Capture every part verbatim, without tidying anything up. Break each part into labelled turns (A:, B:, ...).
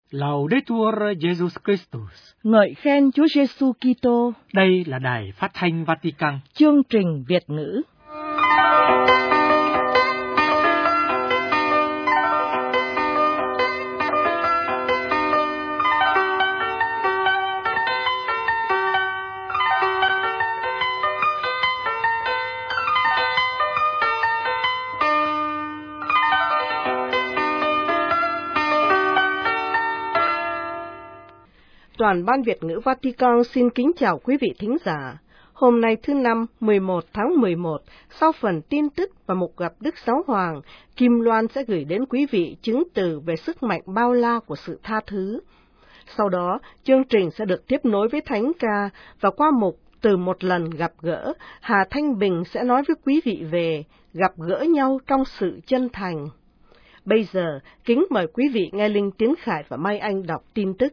A: Laudetur Jesus Christus.
B: Ngợi khen Chúa Giêsu Kitô.
A: Đây là đài phát thanh Vatican.
B: Chương trình Việt ngữ. Toàn ban Việt ngữ Vatican xin kính chào quý vị thính giả. Hôm nay thứ năm, mười một tháng mười một, sau phần tin tức và mục gặp Đức Giáo Hoàng, Kim Loan sẽ gửi đến quý vị chứng từ về sức mạnh bao la của sự tha thứ. Sau đó, chương trình sẽ được tiếp nối với thánh ca và qua mục Từ một lần gặp gỡ, Hà Thanh Bình sẽ nói với quý vị về gặp gỡ nhau trong sự chân thành. Bây giờ, kính mời quý vị nghe Linh Tiến Khải và Mai Anh đọc tin tức.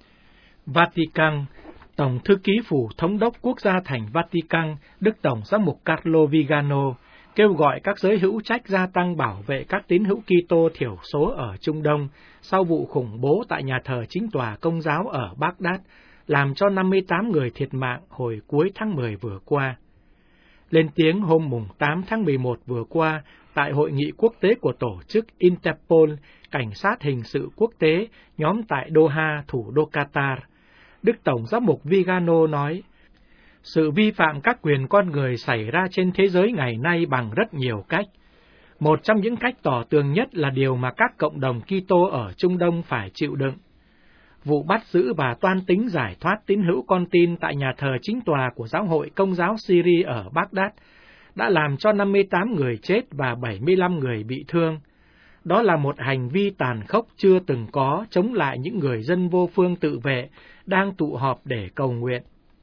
A: Vatican, Tổng thư ký phủ thống đốc quốc gia thành Vatican, Đức Tổng giám mục Carlo Vigano, kêu gọi các giới hữu trách gia tăng bảo vệ các tín hữu Kitô thiểu số ở Trung Đông sau vụ khủng bố tại nhà thờ chính tòa Công giáo ở Baghdad, làm cho năm mươi tám người thiệt mạng hồi cuối tháng mười vừa qua. Lên tiếng hôm mùng tám tháng mười một vừa qua, tại hội nghị quốc tế của tổ chức Interpol, Cảnh sát hình sự quốc tế, nhóm tại Doha, thủ đô Qatar, Đức Tổng giám mục Vigano nói, sự vi phạm các quyền con người xảy ra trên thế giới ngày nay bằng rất nhiều cách. Một trong những cách tỏ tường nhất là điều mà các cộng đồng Kitô ở Trung Đông phải chịu đựng. Vụ bắt giữ và toan tính giải thoát tín hữu con tin tại nhà thờ chính tòa của Giáo hội Công giáo Syria ở Baghdad đã làm cho năm mươi tám người chết và bảy mươi lăm người bị thương. Đó là một hành vi tàn khốc chưa từng có chống lại những người dân vô phương tự vệ đang tụ họp để cầu nguyện.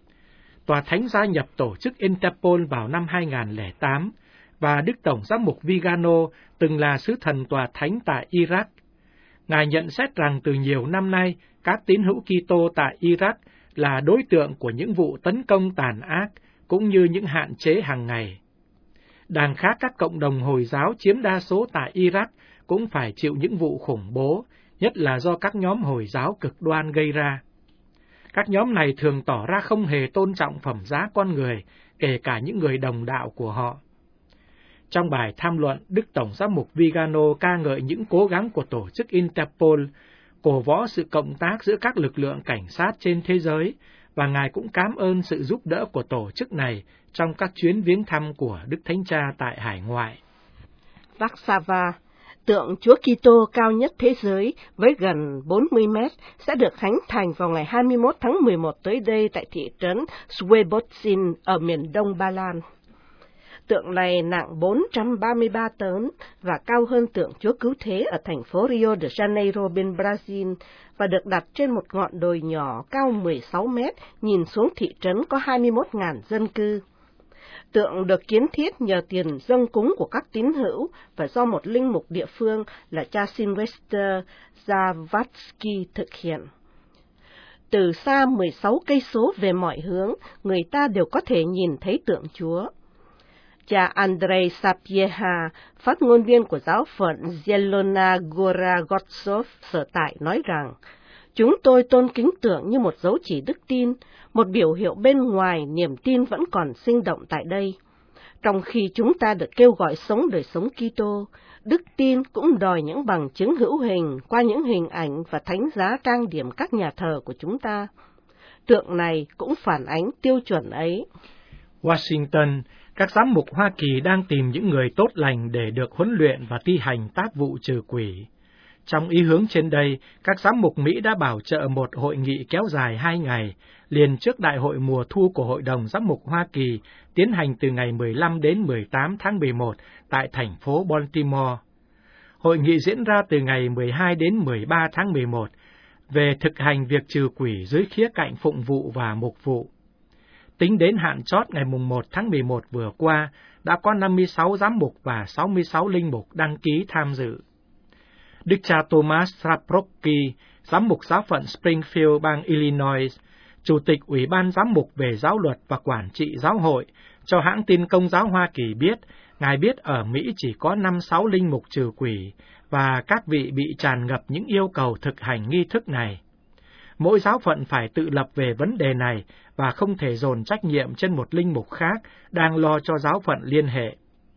A: Tòa Thánh gia nhập tổ chức Interpol vào năm hai nghìn không trăm lẻ tám, và Đức Tổng giám mục Vigano từng là sứ thần Tòa Thánh tại Iraq. Ngài nhận xét rằng từ nhiều năm nay, các tín hữu Kitô tại Iraq là đối tượng của những vụ tấn công tàn ác, cũng như những hạn chế hàng ngày. Đằng khác, các cộng đồng Hồi giáo chiếm đa số tại Iraq cũng phải chịu những vụ khủng bố, nhất là do các nhóm Hồi giáo cực đoan gây ra. Các nhóm này thường tỏ ra không hề tôn trọng phẩm giá con người, kể cả những người đồng đạo của họ. Trong bài tham luận, Đức Tổng giám mục Vigano ca ngợi những cố gắng của tổ chức Interpol, cổ võ sự cộng tác giữa các lực lượng cảnh sát trên thế giới, và Ngài cũng cảm ơn sự giúp đỡ của tổ chức này trong các chuyến viếng thăm của Đức Thánh Cha tại hải ngoại.
B: Warsaw, tượng Chúa Kitô cao nhất thế giới với gần bốn mươi mét sẽ được khánh thành vào ngày hai mươi mốt tháng mười một tới đây tại thị trấn Swebodzin ở miền đông Ba Lan. Tượng này nặng bốn trăm ba mươi ba tấn và cao hơn tượng Chúa Cứu Thế ở thành phố Rio de Janeiro bên Brazil và được đặt trên một ngọn đồi nhỏ cao mười sáu mét nhìn xuống thị trấn có hai mươi mốt nghìn dân cư. Tượng được kiến thiết nhờ tiền dâng cúng của các tín hữu và do một linh mục địa phương là cha Sylvester Zawadzki thực hiện. Từ xa mười sáu cây số về mọi hướng, người ta đều có thể nhìn thấy tượng Chúa. Cha Andrei Sapieha, phát ngôn viên của giáo phận Zielona Góra Gotsov sở tại nói rằng, chúng tôi tôn kính tượng như một dấu chỉ đức tin, một biểu hiệu bên ngoài niềm tin vẫn còn sinh động tại đây. Trong khi chúng ta được kêu gọi sống đời sống Kitô, đức tin cũng đòi những bằng chứng hữu hình qua những hình ảnh và thánh giá trang điểm các nhà thờ của chúng ta. Tượng này cũng phản ánh tiêu chuẩn ấy.
A: Washington, các giám mục Hoa Kỳ đang tìm những người tốt lành để được huấn luyện và thi hành tác vụ trừ quỷ. Trong ý hướng trên đây, các giám mục Mỹ đã bảo trợ một hội nghị kéo dài hai ngày, liền trước đại hội mùa thu của Hội đồng Giám mục Hoa Kỳ, tiến hành từ ngày mười lăm đến mười tám tháng mười một tại thành phố Baltimore. Hội nghị diễn ra từ ngày mười hai đến mười ba tháng mười một, về thực hành việc trừ quỷ dưới khía cạnh phụng vụ và mục vụ. Tính đến hạn chót ngày mùng một tháng mười một vừa qua, đã có năm mươi sáu giám mục và sáu mươi sáu linh mục đăng ký tham dự. Đức cha Thomas Straprocki, giám mục giáo phận Springfield, bang Illinois, Chủ tịch Ủy ban Giám mục về giáo luật và quản trị giáo hội, cho hãng tin Công giáo Hoa Kỳ biết, Ngài biết ở Mỹ chỉ có năm sáu linh mục trừ quỷ, và các vị bị tràn ngập những yêu cầu thực hành nghi thức này. Mỗi giáo phận phải tự lập về vấn đề này và không thể dồn trách nhiệm trên một linh mục khác đang lo cho giáo phận liên hệ.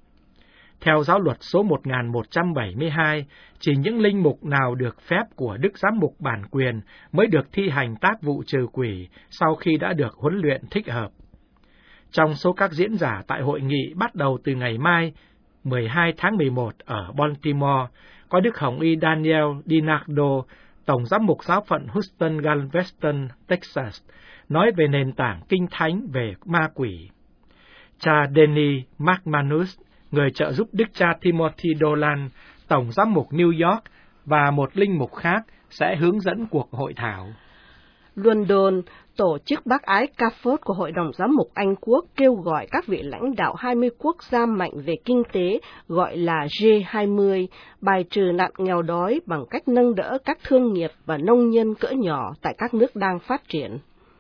A: Theo giáo luật số một nghìn một trăm bảy mươi hai, chỉ những linh mục nào được phép của Đức Giám mục bản quyền mới được thi hành tác vụ trừ quỷ sau khi đã được huấn luyện thích hợp. Trong số các diễn giả tại hội nghị bắt đầu từ ngày mai, mười hai tháng mười một ở Baltimore, có Đức Hồng Y Daniel DiNardo, Tổng Giám mục giáo phận Houston Galveston, Texas, nói về nền tảng kinh thánh về ma quỷ. Cha Denny McManus, người trợ giúp Đức cha Timothy Dolan, Tổng Giám mục New York, và một linh mục khác sẽ hướng dẫn cuộc hội thảo.
B: London, tổ chức bác ái Catholic của Hội đồng Giám mục Anh Quốc kêu gọi các vị lãnh đạo hai mươi quốc gia mạnh về kinh tế, gọi là G hai mươi, bài trừ nạn nghèo đói bằng cách nâng đỡ các thương nghiệp và nông nhân cỡ nhỏ tại các nước đang phát triển.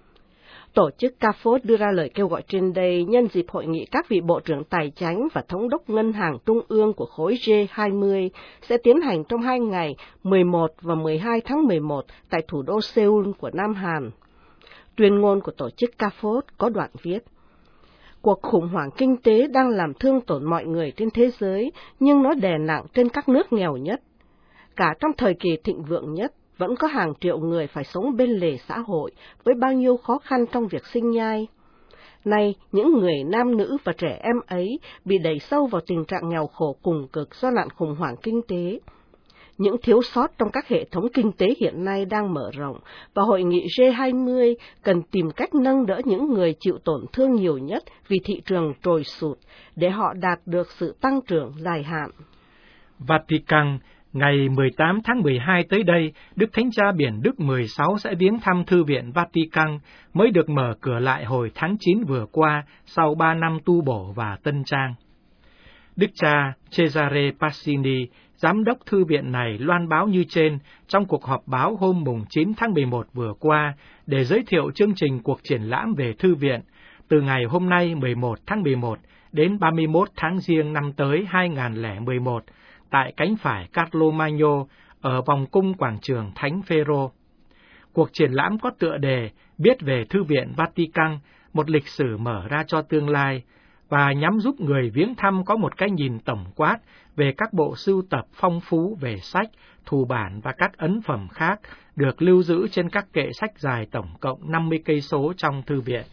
B: Tổ chức Catholic đưa ra lời kêu gọi trên đây nhân dịp hội nghị các vị Bộ trưởng Tài chánh và Thống đốc Ngân hàng Trung ương của khối G hai mươi sẽ tiến hành trong hai ngày mười một và mười hai tháng mười một tại thủ đô Seoul của Nam Hàn. Tuyên ngôn của tổ chức Catholic có đoạn viết: Cuộc khủng hoảng kinh tế đang làm thương tổn mọi người trên thế giới, nhưng nó đè nặng trên các nước nghèo nhất. Cả trong thời kỳ thịnh vượng nhất, vẫn có hàng triệu người phải sống bên lề xã hội với bao nhiêu khó khăn trong việc sinh nhai. Nay, những người nam nữ và trẻ em ấy bị đẩy sâu vào tình trạng nghèo khổ cùng cực do nạn khủng hoảng kinh tế. Những thiếu sót trong các hệ thống kinh tế hiện nay đang mở rộng, và hội nghị G hai mươi cần tìm cách nâng đỡ những người chịu tổn thương nhiều nhất vì thị trường trồi sụt, để họ đạt được sự tăng trưởng dài hạn.
A: Vatican, ngày mười tám tháng mười hai tới đây, Đức Thánh Cha Biển Đức mười sáu sẽ viếng thăm Thư viện Vatican, mới được mở cửa lại hồi tháng chín vừa qua sau ba năm tu bổ và tân trang. Đức cha Cesare Passini, Giám đốc thư viện này, loan báo như trên trong cuộc họp báo hôm mùng chín tháng mười một vừa qua để giới thiệu chương trình cuộc triển lãm về thư viện từ ngày hôm nay mười một tháng mười một đến ba mươi mốt tháng Giêng năm tới hai nghìn không trăm mười một tại cánh phải Carlo Magno ở vòng cung quảng trường Thánh Phêrô. Cuộc triển lãm có tựa đề Biết về Thư viện Vatican, một lịch sử mở ra cho tương lai, và nhằm giúp người viếng thăm có một cái nhìn tổng quát về các bộ sưu tập phong phú về sách, thù bản và các ấn phẩm khác được lưu giữ trên các kệ sách dài tổng cộng năm mươi cây số trong thư viện.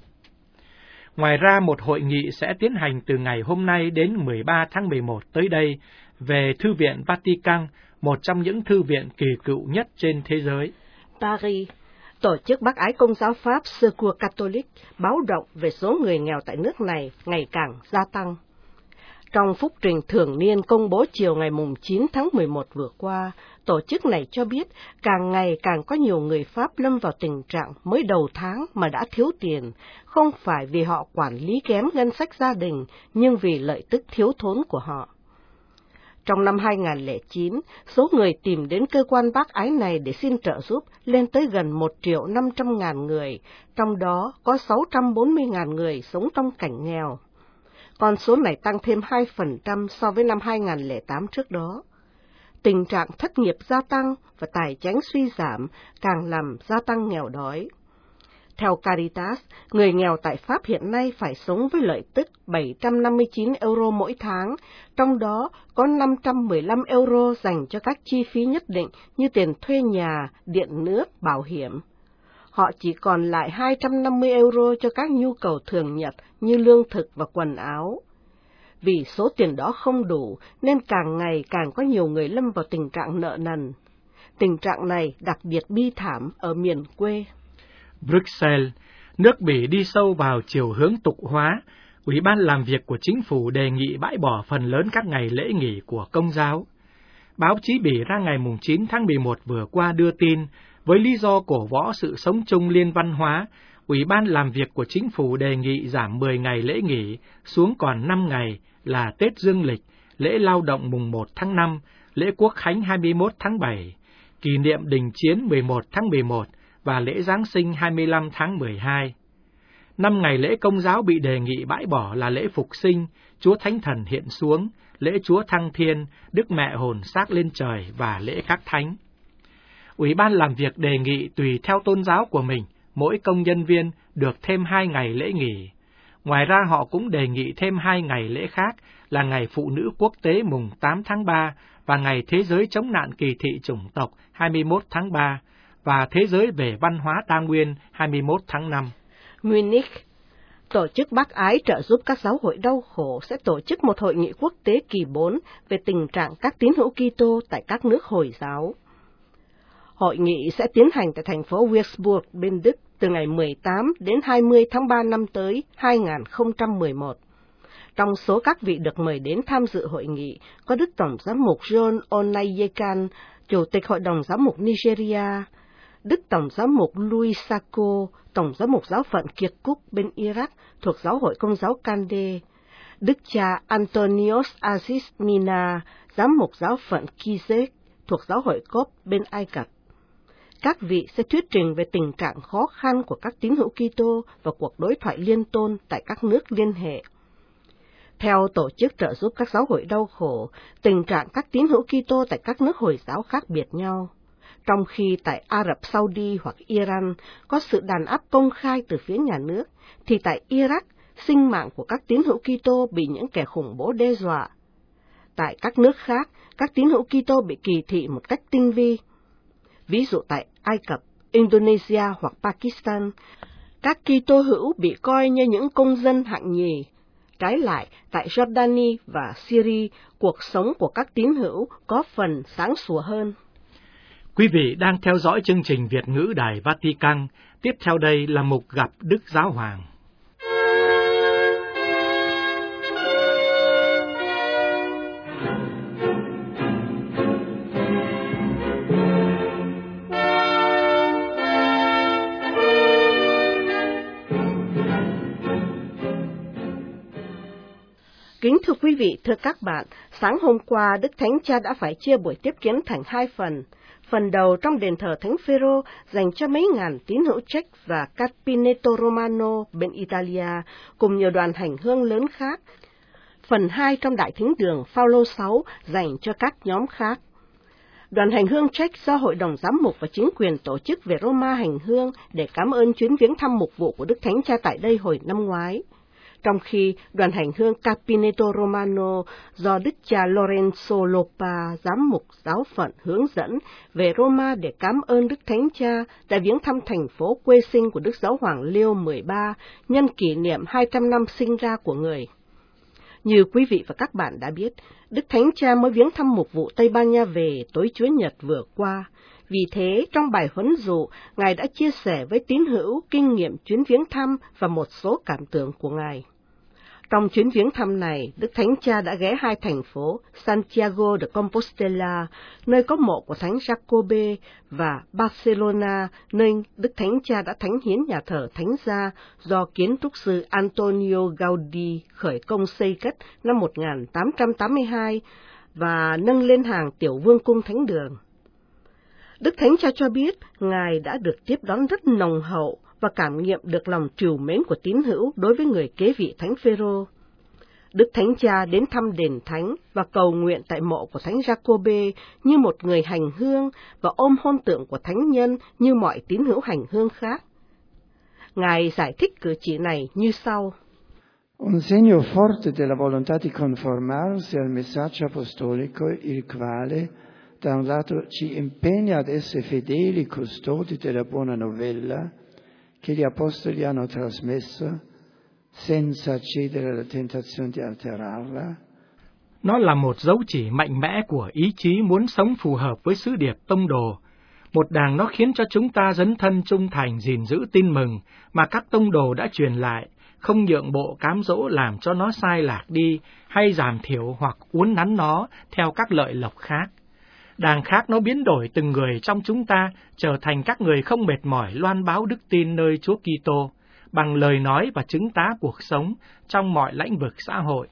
A: Ngoài ra, một hội nghị sẽ tiến hành từ ngày hôm nay đến mười ba tháng mười một tới đây về Thư viện Vatican, một trong những thư viện kỳ cựu nhất trên thế giới.
B: Paris, tổ chức bác ái Công giáo Pháp Secours Catholique báo động về số người nghèo tại nước này ngày càng gia tăng. Trong phúc trình thường niên công bố chiều ngày chín tháng mười một vừa qua, tổ chức này cho biết càng ngày càng có nhiều người Pháp lâm vào tình trạng mới đầu tháng mà đã thiếu tiền, không phải vì họ quản lý kém ngân sách gia đình, nhưng vì lợi tức thiếu thốn của họ. Trong năm hai nghìn không trăm lẻ chín, số người tìm đến cơ quan bác ái này để xin trợ giúp lên tới gần một triệu năm trăm ngàn người, trong đó có sáu trăm bốn mươi ngàn người sống trong cảnh nghèo. Con số này tăng thêm hai phần trăm so với năm hai nghìn không trăm lẻ tám trước đó. Tình trạng thất nghiệp gia tăng và tài chánh suy giảm càng làm gia tăng nghèo đói. Theo Caritas, người nghèo tại Pháp hiện nay phải sống với lợi tức bảy trăm năm mươi chín euro mỗi tháng, trong đó có năm trăm mười lăm euro dành cho các chi phí nhất định như tiền thuê nhà, điện nước, bảo hiểm. Họ chỉ còn lại hai trăm năm mươi euro cho các nhu cầu thường nhật như lương thực và quần áo. Vì số tiền đó không đủ nên càng ngày càng có nhiều người lâm vào tình trạng nợ nần. Tình trạng này đặc biệt bi thảm ở miền quê.
A: Bruxelles, nước Bỉ đi sâu vào chiều hướng tục hóa. Ủy ban làm việc của chính phủ đề nghị bãi bỏ phần lớn các ngày lễ nghỉ của Công giáo. Báo chí Bỉ ra ngày chín tháng mười một vừa qua đưa tin, với lý do cổ võ sự sống chung liên văn hóa, Ủy ban làm việc của chính phủ đề nghị giảm mười ngày lễ nghỉ xuống còn năm ngày là Tết Dương lịch, lễ lao động mùng một tháng năm, lễ Quốc khánh hai mươi mốt tháng bảy, kỷ niệm đình chiến mười một tháng mười một và lễ Giáng sinh hai mươi lăm tháng mười hai. Năm ngày lễ Công giáo bị đề nghị bãi bỏ là lễ Phục sinh, Chúa Thánh Thần hiện xuống, lễ Chúa Thăng Thiên, Đức Mẹ hồn xác lên trời và lễ các thánh. Ủy ban làm việc đề nghị tùy theo tôn giáo của mình, mỗi công nhân viên được thêm hai ngày lễ nghỉ. Ngoài ra họ cũng đề nghị thêm hai ngày lễ khác là Ngày Phụ nữ Quốc tế mùng tám tháng ba và Ngày Thế giới chống nạn kỳ thị chủng tộc hai mươi mốt tháng ba và Thế giới về văn hóa đa nguyên hai mươi mốt tháng năm.
B: Munich, Tổ chức Bác Ái trợ giúp các giáo hội đau khổ sẽ tổ chức một hội nghị quốc tế kỳ bốn về tình trạng các tín hữu Kitô tại các nước Hồi giáo. Hội nghị sẽ tiến hành tại thành phố Würzburg bên Đức từ ngày mười tám đến hai mươi tháng ba năm tới hai nghìn không trăm mười một. Trong số các vị được mời đến tham dự hội nghị có Đức Tổng giám mục John Onaiyekan, Chủ tịch Hội đồng Giám mục Nigeria, Đức Tổng giám mục Louis Sako, Tổng giám mục giáo phận Kirkuk bên Iraq thuộc Giáo hội Công giáo Kande, Đức cha Antonios Aziz Mina, giám mục giáo phận Kizek thuộc Giáo hội Cốp bên Ai Cập. Các vị sẽ thuyết trình về tình trạng khó khăn của các tín hữu Kitô và cuộc đối thoại liên tôn tại các nước liên hệ. Theo Tổ chức trợ giúp các giáo hội đau khổ, tình trạng các tín hữu Kitô tại các nước Hồi giáo khác biệt nhau. Trong khi tại Ả Rập Saudi hoặc Iran có sự đàn áp công khai từ phía nhà nước, thì tại Iraq, sinh mạng của các tín hữu Kitô bị những kẻ khủng bố đe dọa. Tại các nước khác, các tín hữu Kitô bị kỳ thị một cách tinh vi. Ví dụ tại Ai Cập, Indonesia hoặc Pakistan, các Kitô hữu bị coi như những công dân hạng nhì. Trái lại, tại Jordani và Syria, cuộc sống của các tín hữu có phần sáng sủa hơn.
A: Quý vị đang theo dõi chương trình Việt ngữ Đài Vatican. Tiếp theo đây là mục gặp Đức Giáo Hoàng.
B: Kính thưa quý vị, thưa các bạn, sáng hôm qua Đức Thánh Cha đã phải chia buổi tiếp kiến thành hai phần. Phần đầu trong đền thờ Thánh Phêrô dành cho mấy ngàn tín hữu Czech và Capineto Romano bên Italia cùng nhiều đoàn hành hương lớn khác. Phần hai trong Đại Thính đường Phaolô sáu dành cho các nhóm khác. Đoàn hành hương Czech do Hội đồng Giám mục và chính quyền tổ chức về Roma hành hương để cảm ơn chuyến viếng thăm mục vụ của Đức Thánh Cha tại đây hồi năm ngoái. Trong khi đoàn hành hương Capineto Romano do Đức cha Lorenzo Lopa, giám mục giáo phận hướng dẫn về Roma để cảm ơn Đức Thánh Cha đã viếng thăm thành phố quê sinh của Đức Giáo hoàng Leo mười ba nhân kỷ niệm hai trăm năm sinh ra của người. Như quý vị và các bạn đã biết, Đức Thánh Cha mới viếng thăm mục vụ Tây Ban Nha về tối Chúa Nhật vừa qua. Vì thế, trong bài huấn dụ, Ngài đã chia sẻ với tín hữu kinh nghiệm chuyến viếng thăm và một số cảm tưởng của Ngài. Trong chuyến viếng thăm này, Đức Thánh Cha đã ghé hai thành phố Santiago de Compostela, nơi có mộ của Thánh Jacobe, và Barcelona, nơi Đức Thánh Cha đã thánh hiến nhà thờ Thánh Gia do kiến trúc sư Antonio Gaudí khởi công xây cất năm một nghìn tám trăm tám mươi hai và nâng lên hàng tiểu vương cung Thánh đường. Đức Thánh Cha cho biết Ngài đã được tiếp đón rất nồng hậu và cảm nghiệm được lòng trìu mến của tín hữu đối với người kế vị Thánh Phêrô. Đức Thánh Cha đến thăm đền thánh và cầu nguyện tại mộ của Thánh Jacobe như một người hành hương và ôm hôn tượng của thánh nhân như mọi tín hữu hành hương khác. Ngài giải thích cử chỉ này như sau.
C: Un segno forte della volontà di conformarsi al messaggio apostolico, il quale, da un lato, ci impegna ad essere fedeli custodi della buona novella che gli apostoli hanno trasmesso, senza cedere alla tentazione di alterarla.
A: Nó là một dấu chỉ mạnh mẽ của ý chí muốn sống phù hợp với sứ điệp tông đồ. Một đằng nó khiến cho chúng ta dấn thân trung thành gìn giữ tin mừng mà các tông đồ đã truyền lại, không nhượng bộ cám dỗ làm cho nó sai lạc đi hay giảm thiểu hoặc uốn nắn nó theo các lợi lộc khác. Đàng khác nó biến đổi từng người trong chúng ta trở thành các người không mệt mỏi loan báo đức tin nơi Chúa Kitô bằng lời nói và chứng tá cuộc sống trong mọi lĩnh vực xã hội.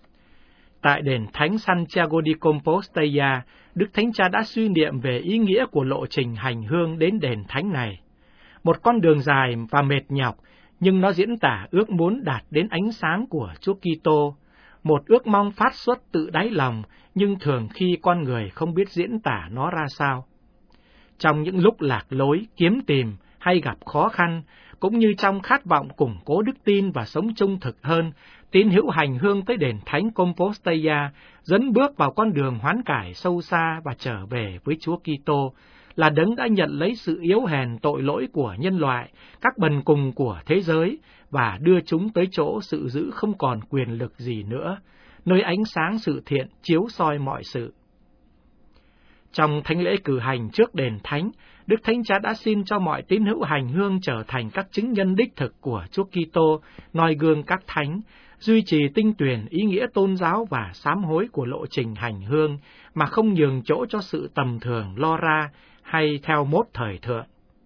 A: Tại đền thánh Santiago de Compostela, Đức Thánh Cha đã suy niệm về ý nghĩa của lộ trình hành hương đến đền thánh này. Một con đường dài và mệt nhọc, nhưng nó diễn tả ước muốn đạt đến ánh sáng của Chúa Kitô, một ước mong phát xuất tự đáy lòng, nhưng thường khi con người không biết diễn tả nó ra sao. Trong những lúc lạc lối, kiếm tìm hay gặp khó khăn, cũng như trong khát vọng củng cố đức tin và sống trung thực hơn, tín hữu hành hương tới đền thánh Compostela, dẫn bước vào con đường hoán cải sâu xa và trở về với Chúa Kitô, là đấng đã nhận lấy sự yếu hèn tội lỗi của nhân loại, các bần cùng của thế giới, và đưa chúng tới chỗ sự giữ không còn quyền lực gì nữa, nơi ánh sáng sự thiện chiếu soi mọi sự. Trong thánh lễ cử hành trước đền thánh, Đức Thánh Cha đã xin cho mọi tín hữu hành hương trở thành các chứng nhân đích thực của Chúa Kitô, noi gương các thánh, duy trì tinh tuyển ý nghĩa tôn giáo và sám hối của lộ trình hành hương, mà không nhường chỗ cho sự tầm thường lo ra hay theo mốt thời thượng.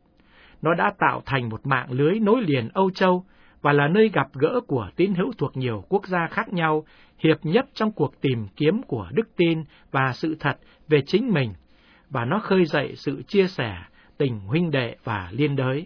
A: Nó đã tạo thành một mạng lưới nối liền Âu Châu và là nơi gặp gỡ của tín hữu thuộc nhiều quốc gia khác nhau, hiệp nhất trong cuộc tìm kiếm của đức tin và sự thật về chính mình, và nó khơi dậy sự chia sẻ, tình huynh đệ và liên đới.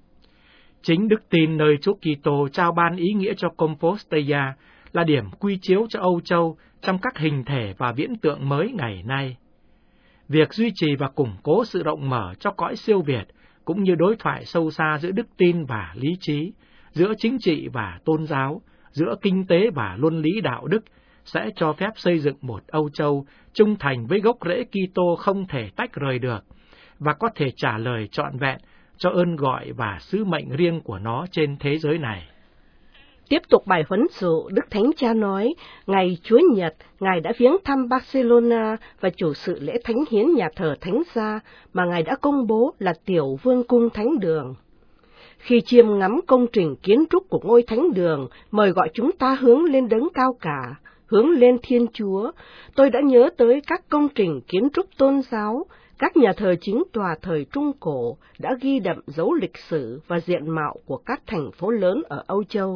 A: Chính đức tin nơi Chúa Kitô trao ban ý nghĩa cho Compostela là điểm quy chiếu cho Âu Châu trong các hình thể và viễn tượng mới ngày nay. Việc duy trì và củng cố sự rộng mở cho cõi siêu việt, cũng như đối thoại sâu xa giữa đức tin và lý trí, giữa chính trị và tôn giáo, giữa kinh tế và luân lý đạo đức, sẽ cho phép xây dựng một Âu Châu trung thành với gốc rễ Kitô không thể tách rời được, và có thể trả lời trọn vẹn cho ơn gọi và sứ mệnh riêng của nó trên thế giới này.
B: Tiếp tục bài huấn dụ, Đức Thánh Cha nói, ngày Chúa Nhật, Ngài đã viếng thăm Barcelona và chủ sự lễ thánh hiến nhà thờ Thánh Gia mà Ngài đã công bố là Tiểu Vương cung Thánh Đường. Khi chiêm ngắm công trình kiến trúc của ngôi Thánh Đường, mời gọi chúng ta hướng lên đấng cao cả, hướng lên Thiên Chúa, tôi đã nhớ tới các công trình kiến trúc tôn giáo, các nhà thờ chính tòa thời Trung Cổ đã ghi đậm dấu lịch sử và diện mạo của các thành phố lớn ở Âu Châu.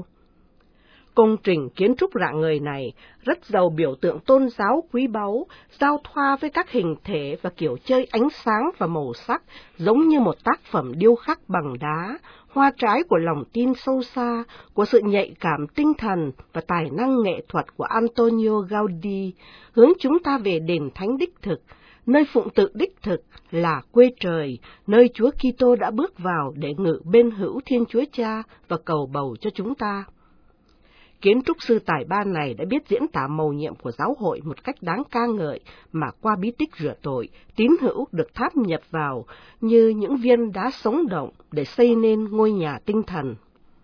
B: Công trình kiến trúc rạng ngời này rất giàu biểu tượng tôn giáo quý báu, giao thoa với các hình thể và kiểu chơi ánh sáng và màu sắc, giống như một tác phẩm điêu khắc bằng đá, hoa trái của lòng tin sâu xa, của sự nhạy cảm tinh thần và tài năng nghệ thuật của Antonio Gaudí, hướng chúng ta về đền thánh đích thực, nơi phụng tự đích thực là quê trời, nơi Chúa Kitô đã bước vào để ngự bên hữu Thiên Chúa Cha và cầu bầu cho chúng ta. Kiến trúc sư tài ba này đã biết diễn tả mầu nhiệm của giáo hội một cách đáng ca ngợi, mà qua bí tích rửa tội, tín hữu được tháp nhập vào như những viên đá sống động để xây nên ngôi nhà tinh thần.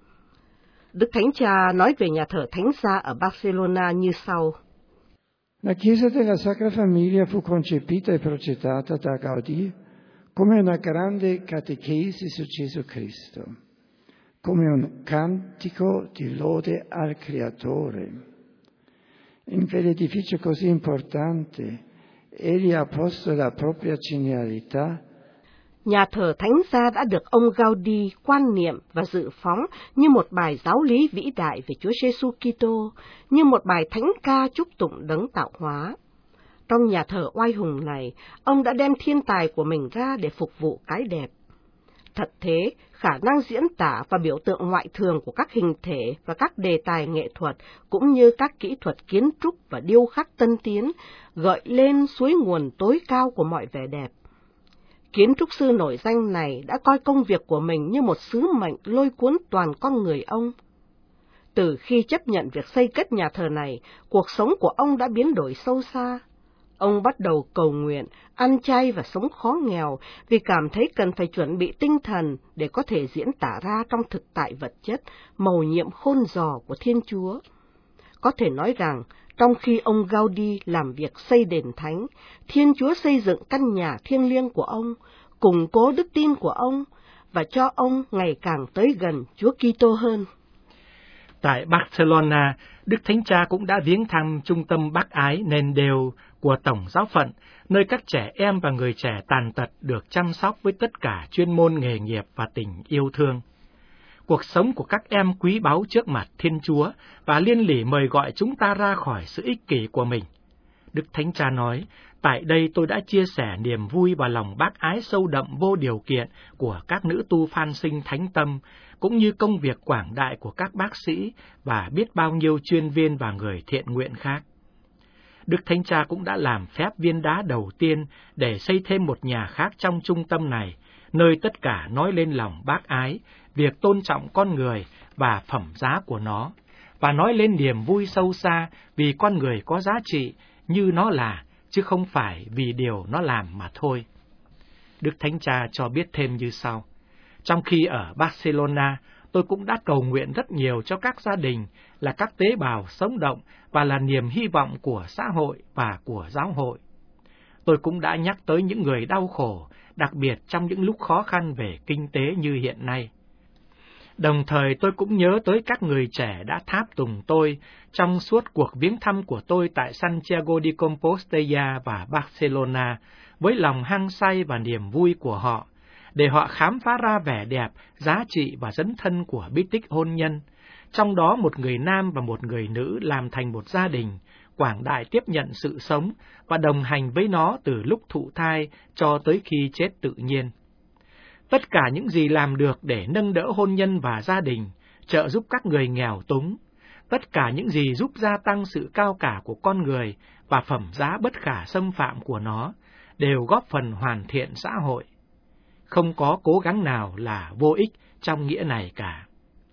B: Đức Thánh Cha nói về nhà thờ Thánh Gia ở Barcelona như sau.
C: La Chiesa della Sacra Famiglia fu concepita e progettata da Gaudì come una grande catechesi su Gesù Cristo, come un cantico di lode al Creatore. In quell'edificio così importante, egli ha posto la propria genialità.
B: Nhà thờ Thánh Gia đã được ông Gaudí quan niệm và dự phóng như một bài giáo lý vĩ đại về Chúa Giêsu Kitô, như một bài thánh ca chúc tụng đấng tạo hóa. Trong nhà thờ oai hùng này, ông đã đem thiên tài của mình ra để phục vụ cái đẹp. Thật thế, khả năng diễn tả và biểu tượng ngoại thường của các hình thể và các đề tài nghệ thuật, cũng như các kỹ thuật kiến trúc và điêu khắc tân tiến, gợi lên suối nguồn tối cao của mọi vẻ đẹp. Kiến trúc sư nổi danh này đã coi công việc của mình như một sứ mệnh lôi cuốn toàn con người ông. Từ khi chấp nhận việc xây cất nhà thờ này, cuộc sống của ông đã biến đổi sâu xa. Ông bắt đầu cầu nguyện, ăn chay và sống khó nghèo vì cảm thấy cần phải chuẩn bị tinh thần để có thể diễn tả ra trong thực tại vật chất mầu nhiệm khôn giò của Thiên Chúa. Có thể nói rằng, trong khi ông Gaudí làm việc xây đền thánh, Thiên Chúa xây dựng căn nhà thiêng liêng của ông, củng cố đức tin của ông và cho ông ngày càng tới gần Chúa Kitô hơn.
A: Tại Barcelona, Đức Thánh Cha cũng đã viếng thăm trung tâm bác ái nền đều của Tổng giáo phận, nơi các trẻ em và người trẻ tàn tật được chăm sóc với tất cả chuyên môn nghề nghiệp và tình yêu thương. Cuộc sống của các em quý báu trước mặt Thiên Chúa và liên lỉ mời gọi chúng ta ra khỏi sự ích kỷ của mình. Đức Thánh Cha nói, tại đây tôi đã chia sẻ niềm vui và lòng bác ái sâu đậm vô điều kiện của các nữ tu phan sinh thánh tâm, cũng như công việc quảng đại của các bác sĩ và biết bao nhiêu chuyên viên và người thiện nguyện khác. Đức Thánh Cha cũng đã làm phép viên đá đầu tiên để xây thêm một nhà khác trong trung tâm này, nơi tất cả nói lên lòng bác ái, việc tôn trọng con người và phẩm giá của nó, và nói lên niềm vui sâu xa vì con người có giá trị như nó là, chứ không phải vì điều nó làm mà thôi. Đức Thánh Cha cho biết thêm như sau. Trong khi ở Barcelona, tôi cũng đã cầu nguyện rất nhiều cho các gia đình, là các tế bào sống động và là niềm hy vọng của xã hội và của giáo hội. Tôi cũng đã nhắc tới những người đau khổ, đặc biệt trong những lúc khó khăn về kinh tế như hiện nay. Đồng thời tôi cũng nhớ tới các người trẻ đã tháp tùng tôi trong suốt cuộc viếng thăm của tôi tại Santiago de Compostela và Barcelona, với lòng hăng say và niềm vui của họ, để họ khám phá ra vẻ đẹp, giá trị và dấn thân của bí tích hôn nhân, trong đó một người nam và một người nữ làm thành một gia đình, quảng đại tiếp nhận sự sống và đồng hành với nó từ lúc thụ thai cho tới khi chết tự nhiên. Tất cả những gì làm được để nâng đỡ hôn nhân và gia đình, trợ giúp các người nghèo túng, tất cả những gì giúp gia tăng sự cao cả của con người và phẩm giá bất khả xâm phạm của nó, đều góp phần hoàn thiện xã hội. Không có cố gắng nào là vô ích trong nghĩa này cả.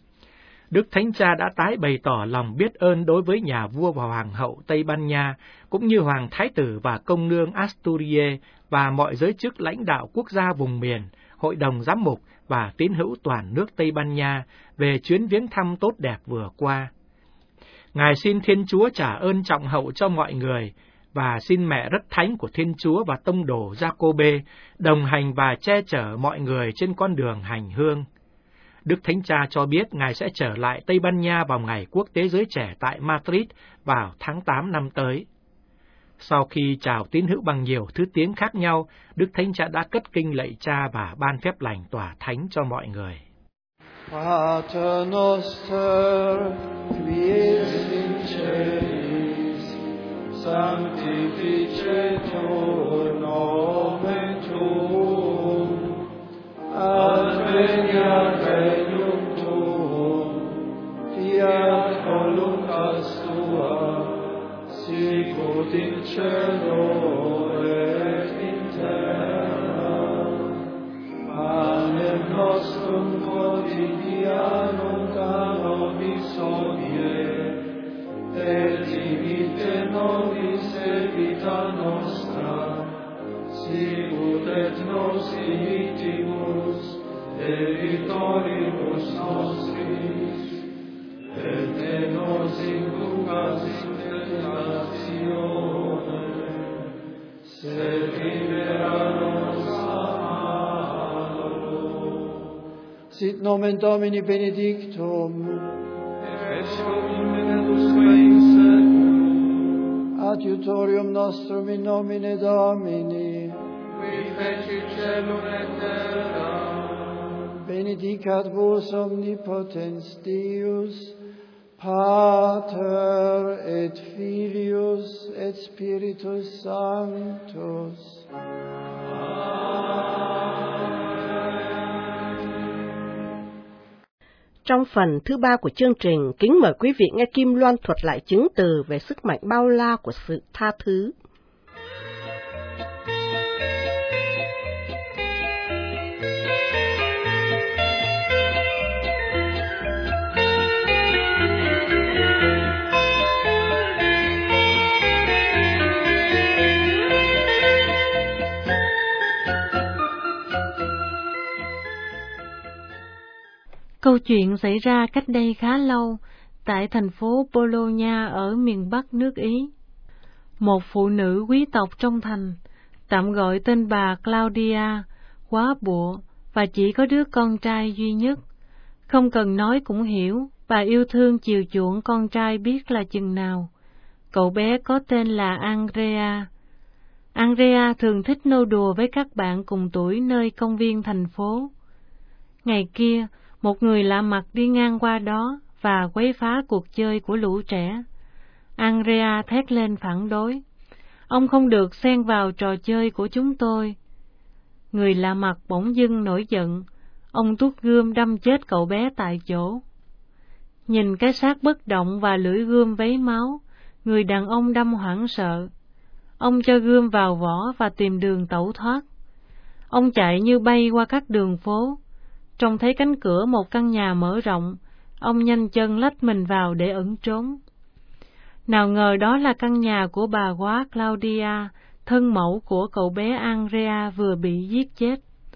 A: Đức Thánh Cha đã tái bày tỏ lòng biết ơn đối với nhà vua và hoàng hậu Tây Ban Nha, cũng như hoàng thái tử và công nương Asturias và mọi giới chức lãnh đạo quốc gia vùng miền, hội đồng giám mục và tín hữu toàn nước Tây Ban Nha về chuyến viếng thăm tốt đẹp vừa qua. Ngài xin Thiên Chúa trả ơn trọng hậu cho mọi người, và xin Mẹ Rất Thánh của Thiên Chúa và Tông đồ Giacôbê đồng hành và che chở mọi người trên con đường hành hương. Đức Thánh Cha cho biết Ngài sẽ trở lại Tây Ban Nha vào ngày Quốc tế Giới Trẻ tại Madrid vào tháng tám năm tới. Sau khi chào tín hữu bằng nhiều thứ tiếng khác nhau, Đức Thánh Cha đã cất kinh lạy Cha và ban phép lành tỏa thánh cho mọi người.
C: Pater noster, qui es in celis, sanctificetur nomen tuum, adveniat regnum tuum, fiat voluntas tua, sicut in cielo et in terra. Panem nostrum quotidianum da nobis hodie, et dimitte nobis et vita nostra, sicut et nos dimittimus debitoribus nostris, et ne nos inducas in tentatione, sed libera nos a malo. Sit nomen Domini benedictum,
D: et cum benedusque in seculum.
C: adiutorium nostrum in nomine Domini,
D: Qui feci celum et terra.
C: benedicat vos omnipotens Deus, Pater et Filius et Spiritus Sanctus.
B: Trong phần thứ ba của chương trình, kính mời quý vị nghe Kim Loan thuật lại chứng từ về sức mạnh bao la của sự tha thứ.
E: Câu chuyện xảy ra cách đây khá lâu, tại thành phố Bologna ở miền Bắc nước Ý. Một phụ nữ quý tộc trong thành, tạm gọi tên bà Claudia, quá bụa và chỉ có đứa con trai duy nhất. Không cần nói cũng hiểu, bà yêu thương chiều chuộng con trai biết là chừng nào. Cậu bé có tên là Andrea. Andrea thường thích nô đùa với các bạn cùng tuổi nơi công viên thành phố. Ngày kia, một người lạ mặt đi ngang qua đó và quấy phá cuộc chơi của lũ trẻ. Andrea thét lên phản đối. Ông không được xen vào trò chơi của chúng tôi. Người lạ mặt bỗng dưng nổi giận, ông tuốt gươm đâm chết cậu bé tại chỗ. Nhìn cái xác bất động và lưỡi gươm vấy máu, người đàn ông đâm hoảng sợ. Ông cho gươm vào vỏ và tìm đường tẩu thoát. Ông chạy như bay qua các đường phố. Trông thấy cánh cửa một căn nhà mở rộng, ông nhanh chân lách mình vào để ẩn trốn. Nào ngờ đó là căn nhà của bà quá Claudia, thân mẫu của cậu bé Andrea vừa bị giết chết.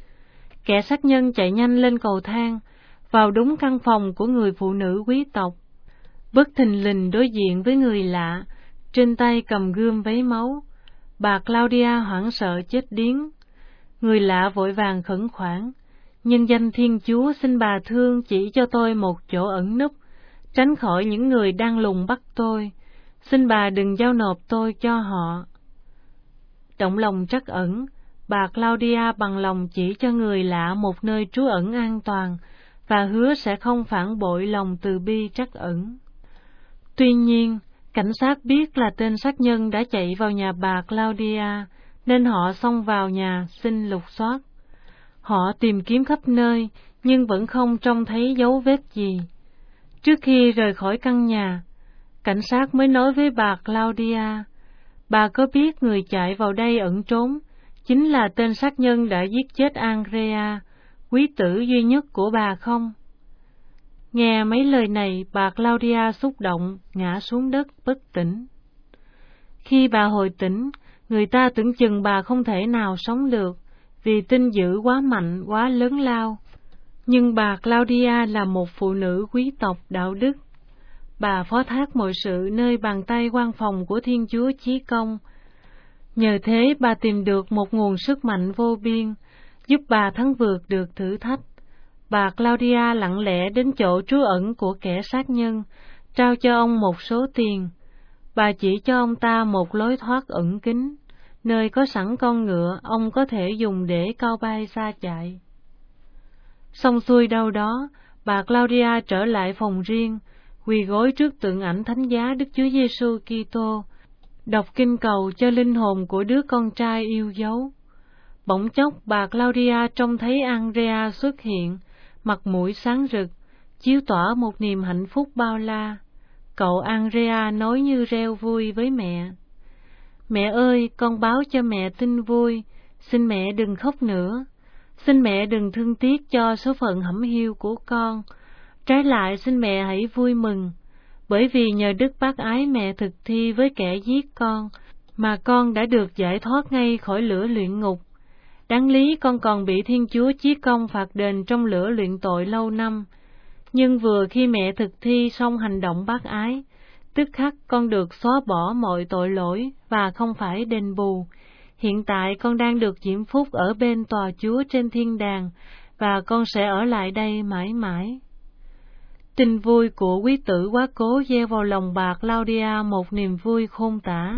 E: Kẻ sát nhân chạy nhanh lên cầu thang, vào đúng căn phòng của người phụ nữ quý tộc. Bất thình lình đối diện với người lạ, trên tay cầm gươm vấy máu. Bà Claudia hoảng sợ chết điếng. Người lạ vội vàng khẩn khoản: "Nhân danh Thiên Chúa, xin bà thương chỉ cho tôi một chỗ ẩn núp, tránh khỏi những người đang lùng bắt tôi. Xin bà đừng giao nộp tôi cho họ." Động lòng trắc ẩn, bà Claudia bằng lòng chỉ cho người lạ một nơi trú ẩn an toàn và hứa sẽ không phản bội lòng từ bi trắc ẩn. Tuy nhiên, cảnh sát biết là tên sát nhân đã chạy vào nhà bà Claudia, nên họ xông vào nhà xin lục soát. Họ tìm kiếm khắp nơi, nhưng vẫn không trông thấy dấu vết gì. Trước khi rời khỏi căn nhà, cảnh sát mới nói với bà Claudia: "Bà có biết người chạy vào đây ẩn trốn chính là tên sát nhân đã giết chết Andrea, quý tử duy nhất của bà không?" Nghe mấy lời này, bà Claudia xúc động, ngã xuống đất bất tỉnh. Khi bà hồi tỉnh, người ta tưởng chừng bà không thể nào sống được, vì tin dữ quá mạnh, quá lớn lao. Nhưng bà Claudia là một phụ nữ quý tộc đạo đức. Bà phó thác mọi sự nơi bàn tay quan phòng của Thiên Chúa Chí Công. Nhờ thế bà tìm được một nguồn sức mạnh vô biên, giúp bà thắng vượt được thử thách. Bà Claudia lặng lẽ đến chỗ trú ẩn của kẻ sát nhân, trao cho ông một số tiền. Bà chỉ cho ông ta một lối thoát ẩn kín, nơi có sẵn con ngựa ông có thể dùng để cao bay xa chạy. Xong xuôi đâu đó, bà Claudia trở lại phòng riêng, quỳ gối trước tượng ảnh thánh giá Đức Chúa Giêsu Kitô, đọc kinh cầu cho linh hồn của đứa con trai yêu dấu. Bỗng chốc bà Claudia trông thấy Andrea xuất hiện, mặt mũi sáng rực, chiếu tỏa một niềm hạnh phúc bao la. Cậu Andrea nói như reo vui với mẹ: "Mẹ ơi, con báo cho mẹ tin vui, xin mẹ đừng khóc nữa. Xin mẹ đừng thương tiếc cho số phận hẩm hiu của con. Trái lại xin mẹ hãy vui mừng, bởi vì nhờ đức bác ái mẹ thực thi với kẻ giết con, mà con đã được giải thoát ngay khỏi lửa luyện ngục. Đáng lý con còn bị Thiên Chúa Chí Công phạt đền trong lửa luyện tội lâu năm. Nhưng vừa khi mẹ thực thi xong hành động bác ái, tức khắc con được xóa bỏ mọi tội lỗi và không phải đền bù. Hiện tại con đang được diễm phúc ở bên tòa Chúa trên thiên đàng, và con sẽ ở lại đây mãi mãi." Tin vui của quý tử quá cố gieo vào lòng bà Claudia một niềm vui khôn tả.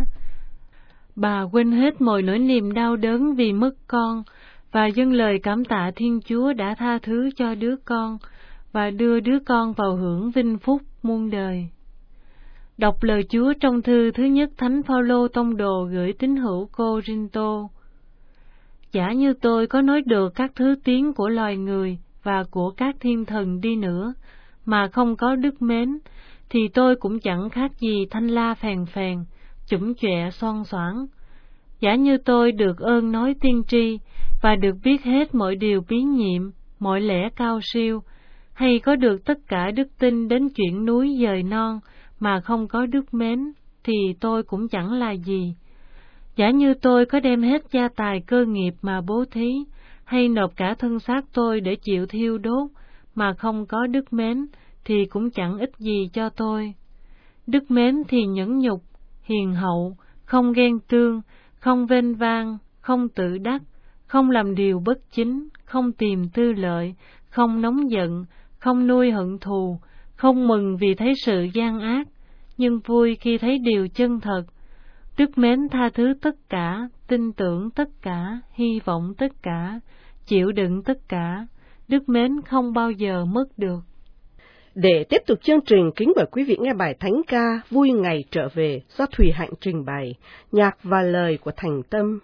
E: Bà quên hết mọi nỗi niềm đau đớn vì mất con, và dâng lời cảm tạ Thiên Chúa đã tha thứ cho đứa con, và đưa đứa con vào hưởng vinh phúc muôn đời. Đọc lời Chúa trong thư thứ nhất Thánh Phaolô tông đồ gửi tín hữu Cô-rinh-tô: "Giả như tôi có nói được các thứ tiếng của loài người và của các thiên thần đi nữa, mà không có đức mến, thì tôi cũng chẳng khác gì thanh la phèn phèn, chủng chọe xoan xoảng. Giả như tôi được ơn nói tiên tri, và được biết hết mọi điều bí nhiệm, mọi lẽ cao siêu, hay có được tất cả đức tin đến chuyển núi dời non, mà không có đức mến, thì tôi cũng chẳng là gì. Giả như tôi có đem hết gia tài cơ nghiệp mà bố thí, hay nộp cả thân xác tôi để chịu thiêu đốt, mà không có đức mến, thì cũng chẳng ích gì cho tôi. Đức mến thì nhẫn nhục, hiền hậu, không ghen tương, không vênh vang, không tự đắc, không làm điều bất chính, không tìm tư lợi, không nóng giận, không nuôi hận thù, không mừng vì thấy sự gian ác, nhưng vui khi thấy điều chân thật. Đức mến tha thứ tất cả, tin tưởng tất cả, hy vọng tất cả, chịu đựng tất cả. Đức mến không bao giờ mất được."
B: Để tiếp tục chương trình, kính mời quý vị nghe bài thánh ca Vui Ngày Trở Về do Thùy Hạnh trình bày, nhạc và lời của Thành Tâm.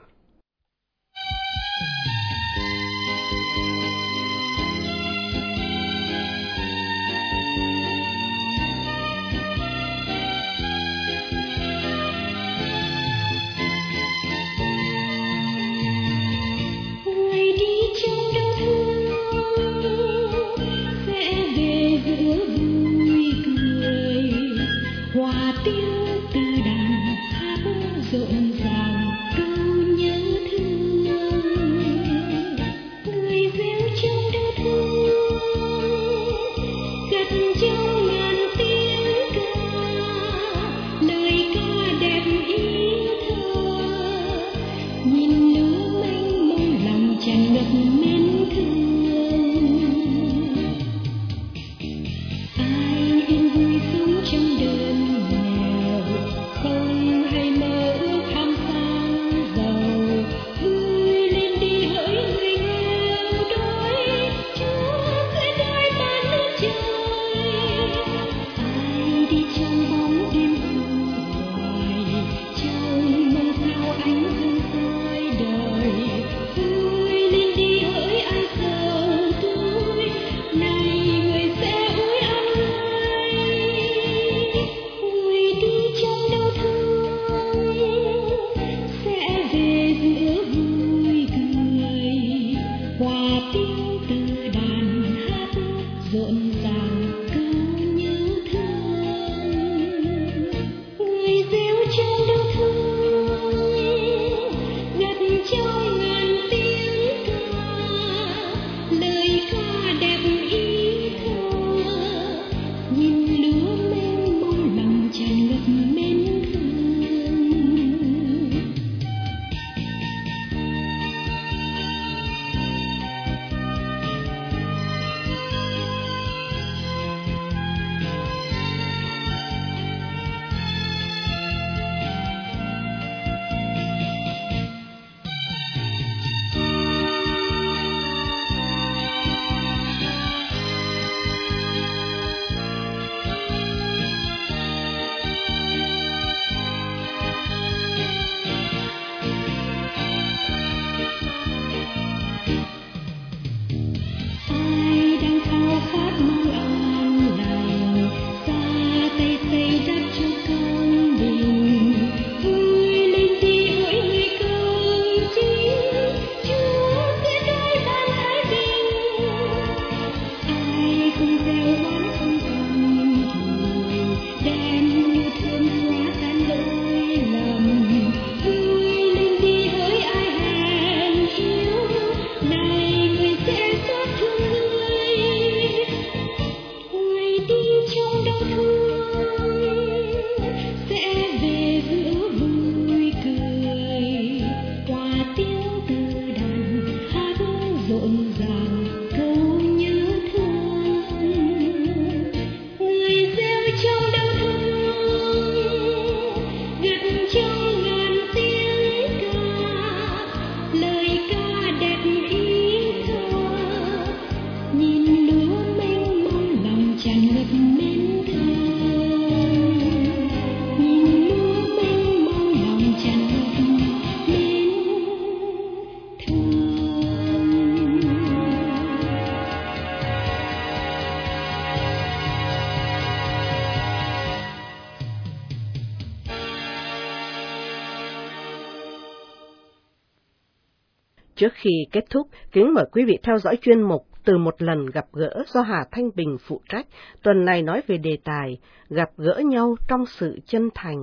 B: Trước khi kết thúc, kính mời quý vị theo dõi chuyên mục Từ một lần gặp gỡ do Hà Thanh Bình phụ trách. Tuần này nói về đề tài gặp gỡ nhau trong sự chân thành.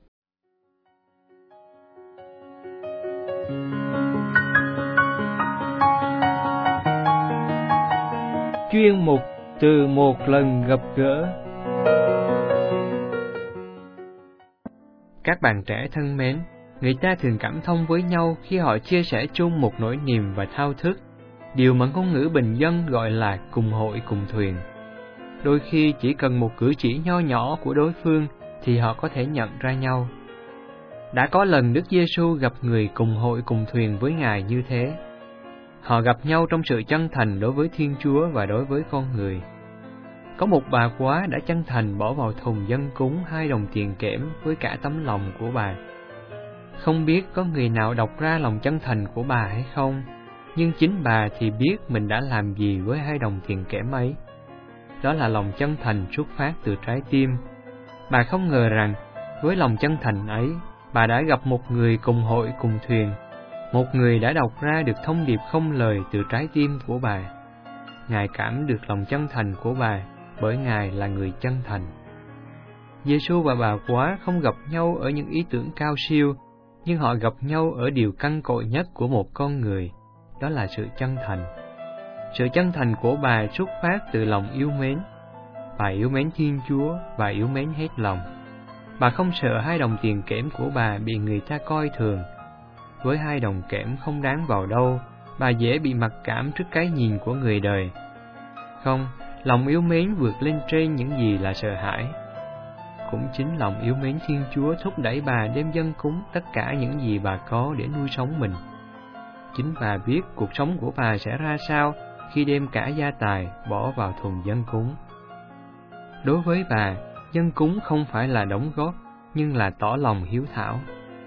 A: Chuyên mục Từ một lần gặp gỡ.
F: Các bạn trẻ thân mến, người ta thường cảm thông với nhau khi họ chia sẻ chung một nỗi niềm và thao thức, điều mà ngôn ngữ bình dân gọi là cùng hội cùng thuyền. Đôi khi chỉ cần một cử chỉ nho nhỏ của đối phương thì họ có thể nhận ra nhau. Đã có lần Đức Giêsu gặp người cùng hội cùng thuyền với Ngài như thế. Họ gặp nhau trong sự chân thành đối với Thiên Chúa và đối với con người. Có một bà quá đã chân thành bỏ vào thùng dâng cúng hai đồng tiền kẽm với cả tấm lòng của bà. Không biết có người nào đọc ra lòng chân thành của bà hay không, nhưng chính bà thì biết mình đã làm gì với hai đồng tiền kẽm ấy. Đó là lòng chân thành xuất phát từ trái tim. Bà không ngờ rằng, với lòng chân thành ấy, bà đã gặp một người cùng hội cùng thuyền, một người đã đọc ra được thông điệp không lời từ trái tim của bà. Ngài cảm được lòng chân thành của bà, bởi Ngài là người chân thành. Giê-xu và bà quá không gặp nhau ở những ý tưởng cao siêu, nhưng họ gặp nhau ở điều căn cội nhất của một con người, đó là sự chân thành. Sự chân thành của bà xuất phát từ lòng yêu mến. Bà yêu mến Thiên Chúa và yêu mến hết lòng. Bà không sợ hai đồng tiền kẽm của bà bị người ta coi thường. Với hai đồng kẽm không đáng vào đâu, bà dễ bị mặc cảm trước cái nhìn của người đời. Không, lòng yêu mến vượt lên trên những gì là sợ hãi. Cũng chính lòng yêu mến Thiên Chúa thúc đẩy bà đem dâng cúng tất cả những gì bà có để nuôi sống mình. Chính bà biết cuộc sống của bà sẽ ra sao khi đem cả gia tài bỏ vào thùng dâng cúng. Đối với bà, dâng cúng không phải là đóng góp, nhưng là tỏ lòng hiếu thảo.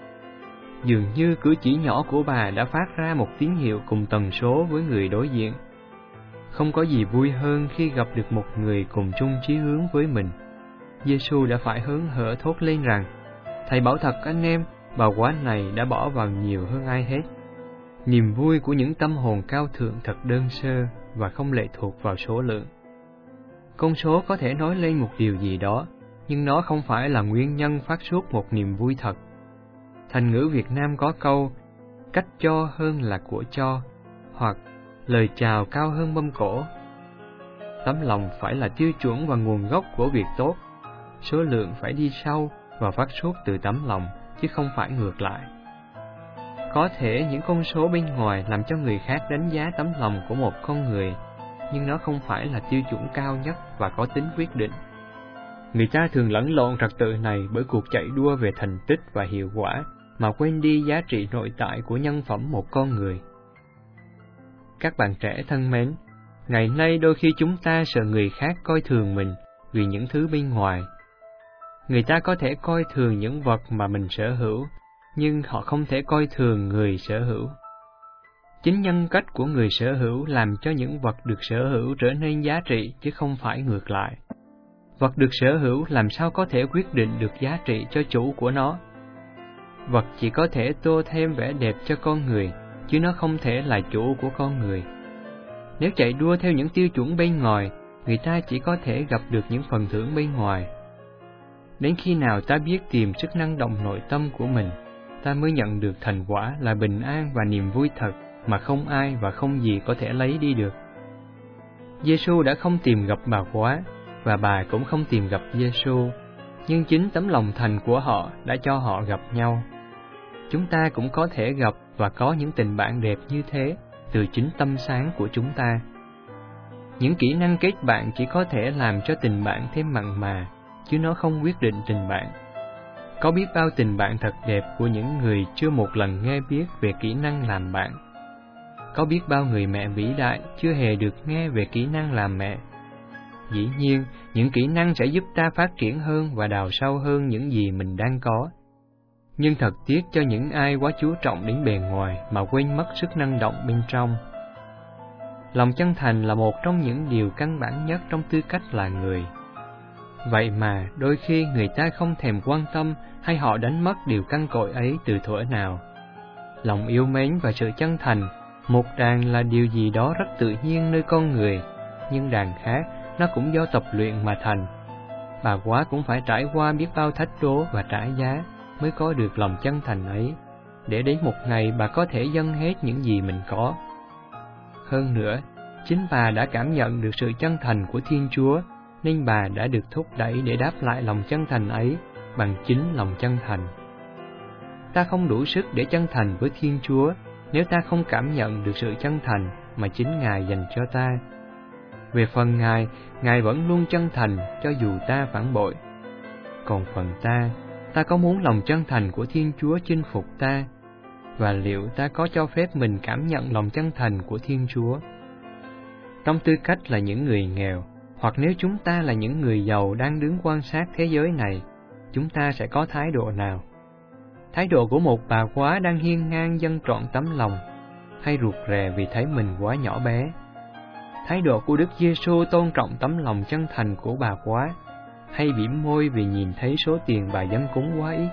F: Dường như cử chỉ nhỏ của bà đã phát ra một tín hiệu cùng tần số với người đối diện. Không có gì vui hơn khi gặp được một người cùng chung chí hướng với mình. Giê-xu đã phải hớn hở thốt lên rằng, Thầy bảo thật anh em, bà quá này đã bỏ vào nhiều hơn ai hết. Niềm vui của những tâm hồn cao thượng thật đơn sơ và không lệ thuộc vào số lượng. Con số có thể nói lên một điều gì đó, nhưng nó không phải là nguyên nhân phát xuất một niềm vui thật. Thành ngữ Việt Nam có câu, cách cho hơn là của cho, hoặc lời chào cao hơn mâm cỗ. Tấm lòng phải là tiêu chuẩn và nguồn gốc của việc tốt. Số lượng phải đi sau và phát xuất từ tấm lòng, chứ không phải ngược lại. Có thể những con số bên ngoài làm cho người khác đánh giá tấm lòng của một con người, nhưng nó không phải là tiêu chuẩn cao nhất và có tính quyết định. Người ta thường lẫn lộn trật tự này bởi cuộc chạy đua về thành tích và hiệu quả, mà quên đi giá trị nội tại của nhân phẩm một con người. Các bạn trẻ thân mến, ngày nay đôi khi chúng ta sợ người khác coi thường mình vì những thứ bên ngoài. Người ta có thể coi thường những vật mà mình sở hữu, nhưng họ không thể coi thường người sở hữu. Chính nhân cách của người sở hữu làm cho những vật được sở hữu trở nên giá trị, chứ không phải ngược lại. Vật được sở hữu làm sao có thể quyết định được giá trị cho chủ của nó. Vật chỉ có thể tô thêm vẻ đẹp cho con người, chứ nó không thể là chủ của con người. Nếu chạy đua theo những tiêu chuẩn bên ngoài, người ta chỉ có thể gặp được những phần thưởng bên ngoài. Đến khi nào ta biết tìm sức năng động nội tâm của mình, ta mới nhận được thành quả là bình an và niềm vui thật mà không ai và không gì có thể lấy đi được. Giê-xu đã không tìm gặp bà quá, và bà cũng không tìm gặp Giê-xu, nhưng chính tấm lòng thành của họ đã cho họ gặp nhau. Chúng ta cũng có thể gặp và có những tình bạn đẹp như thế từ chính tâm sáng của chúng ta. Những kỹ năng kết bạn chỉ có thể làm cho tình bạn thêm mặn mà, chứ nó không quyết định tình bạn. Có biết bao tình bạn thật đẹp của những người chưa một lần nghe biết về kỹ năng làm bạn. Có biết bao người mẹ vĩ đại chưa hề được nghe về kỹ năng làm mẹ. Dĩ nhiên, những kỹ năng sẽ giúp ta phát triển hơn và đào sâu hơn những gì mình đang có. Nhưng thật tiếc cho những ai quá chú trọng đến bề ngoài mà quên mất sức năng động bên trong. Lòng chân thành là một trong những điều căn bản nhất trong tư cách là người. Vậy mà đôi khi người ta không thèm quan tâm hay họ đánh mất điều căn cội ấy từ thuở nào. Lòng yêu mến và sự chân thành, một đàn là điều gì đó rất tự nhiên nơi con người, nhưng đàn khác nó cũng do tập luyện mà thành. Bà quá cũng phải trải qua biết bao thách đố và trả giá mới có được lòng chân thành ấy, để đến một ngày bà có thể dâng hết những gì mình có. Hơn nữa, chính bà đã cảm nhận được sự chân thành của Thiên Chúa, nên bà đã được thúc đẩy để đáp lại lòng chân thành ấy bằng chính lòng chân thành. Ta không đủ sức để chân thành với Thiên Chúa nếu ta không cảm nhận được sự chân thành mà chính Ngài dành cho ta. Về phần Ngài, Ngài vẫn luôn chân thành cho dù ta phản bội. Còn phần ta, ta có muốn lòng chân thành của Thiên Chúa chinh phục ta? Và liệu ta có cho phép mình cảm nhận lòng chân thành của Thiên Chúa? Trong tư cách là những người nghèo, Hoặc nếu chúng ta là những người giàu đang đứng quan sát thế giới này, chúng ta sẽ có thái độ nào? Thái độ của một bà quá đang hiên ngang dâng trọn tấm lòng, hay rụt rè vì thấy mình quá nhỏ bé? Thái độ của Đức Giêsu tôn trọng tấm lòng chân thành của bà quá, hay bỉm môi vì nhìn thấy số tiền bà dâng cúng quá ít?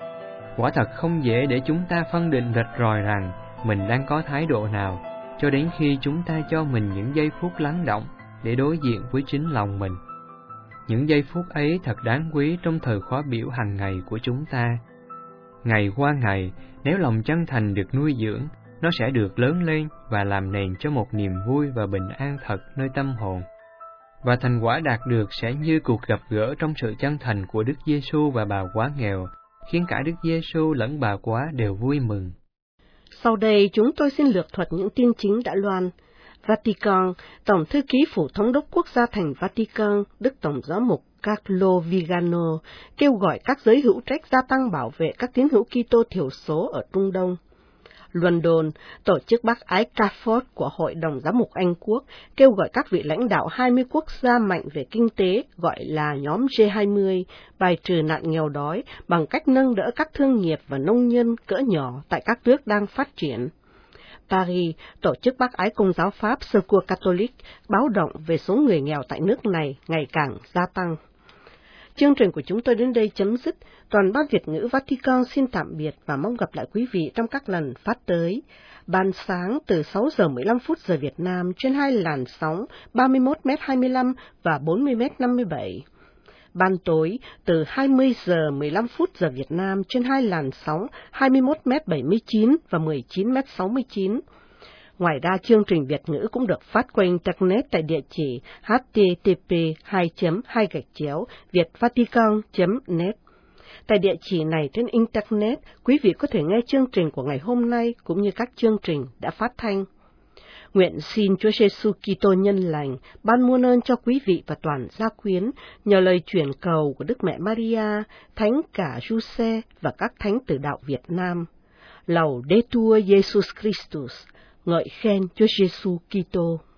F: Quả thật không dễ để chúng ta phân định rạch ròi rằng mình đang có thái độ nào, cho đến khi chúng ta cho mình những giây phút lắng động để đối diện với chính lòng mình. Những giây phút ấy thật đáng quý trong thời khóa biểu hàng ngày của chúng ta. Ngày qua ngày, nếu lòng chân thành được nuôi dưỡng, nó sẽ được lớn lên và làm nền cho một niềm vui và bình an thật nơi tâm hồn. Và thành quả đạt được sẽ như cuộc gặp gỡ trong sự chân thành của Đức Giêsu và bà quá nghèo, khiến cả Đức Giêsu lẫn bà quá đều vui mừng.
B: Sau đây chúng tôi xin lược thuật những tin chính đã loan. Vatican, Tổng thư ký phủ thống đốc quốc gia thành Vatican, Đức Tổng giám mục Carlo Vigano, kêu gọi các giới hữu trách gia tăng bảo vệ các tín hữu Kitô thiểu số ở Trung Đông. London, tổ chức bác ái Trafford của Hội đồng Giám mục Anh Quốc, kêu gọi các vị lãnh đạo hai mươi quốc gia mạnh về kinh tế, gọi là nhóm G hai mươi, bài trừ nạn nghèo đói bằng cách nâng đỡ các thương nghiệp và nông nhân cỡ nhỏ tại các nước đang phát triển. Paris, tổ chức bác ái Công giáo Pháp Secours Catholique, báo động về số người nghèo tại nước này ngày càng gia tăng. Chương trình của chúng tôi đến đây chấm dứt. Toàn ban Việt ngữ Vatican xin tạm biệt và mong gặp lại quý vị trong các lần phát tới. Ban sáng từ sáu giờ mười lăm phút giờ Việt Nam trên hai làn sóng ba mươi mốt mét hai mươi lăm và bốn mươi mét năm mươi bảy. Ban tối từ hai mươi giờ mười lăm phút giờ Việt Nam trên hai làn sóng hai mươi mốt mét bảy mươi chín và mười chín mét sáu mươi chín. Ngoài ra, chương trình Việt ngữ cũng được phát qua Internet tại địa chỉ h t t p hai chấm hai gạch chéo vietvatican chấm net. Tại địa chỉ này trên Internet, quý vị có thể nghe chương trình của ngày hôm nay cũng như các chương trình đã phát thanh. Nguyện xin Chúa Giêsu Kitô nhân lành ban muôn ơn cho quý vị và toàn gia quyến nhờ lời chuyển cầu của Đức Mẹ Maria, Thánh cả Giuse và các thánh tử đạo Việt Nam. Laudetur Jesus Christus, ngợi khen Chúa Giêsu Kitô.